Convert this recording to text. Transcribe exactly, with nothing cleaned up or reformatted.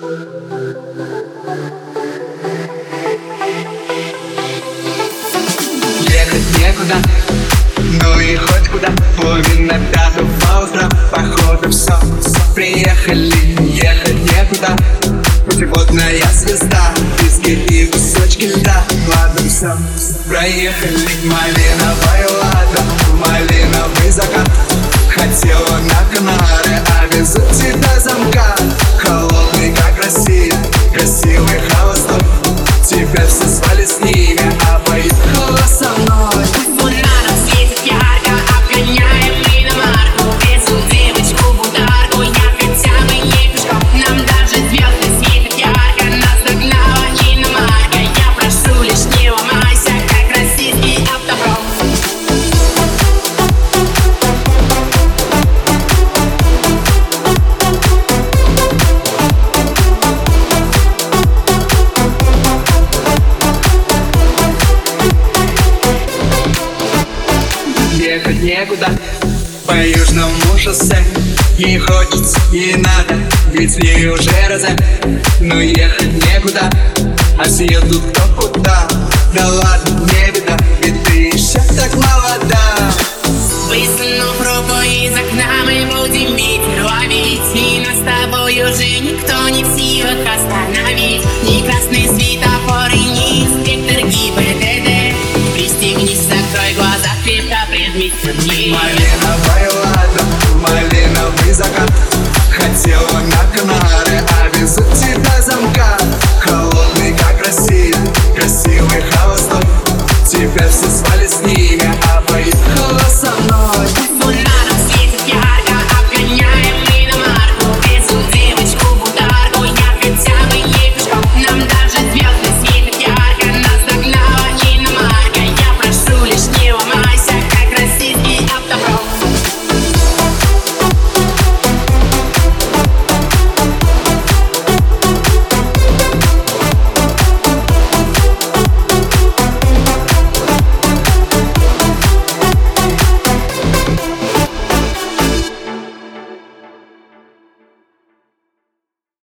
Ехать некуда, ну и хоть куда. Половина пятого утра, походу все. Приехали, ехать некуда. Путеводная звезда, пески и кусочки льда. Ладно, все, проехали. Малиновое лето, малиновый закат. Хотела на Канары, а везут тебя замка. Холодный, как Россия, красивый холостой. Теперь все звали с ними, а поехала со мной. Фонаром светит ярко, обгоняем иномарку. Везу девочку в ударку, я хотя бы не пешком. Нам даже звезды светят ярко, нас догнала иномарка. Я прошу, лишь не ломайся, как российский автопром. Ехать некуда по южному шоссе. Ей хочется, ей надо, ведь в ней уже розе. Но ехать некуда, а все едут кто куда. Да ладно, не беда, ведь ты еще так молода. Высунув руку из окна, мы будем ветер ловить. И нас с тобой уже никто не в силах остановить. Ни красный светофор и ни инспектор ГИБДД. Пристегнись, закрой глаза, крепко прижмись ко мне. Малиновое лето, малиновый закат. Хотела на Канары, а везут тебя замка. Холодный, как Россия, красивый холостой. Теперь все звали с ним.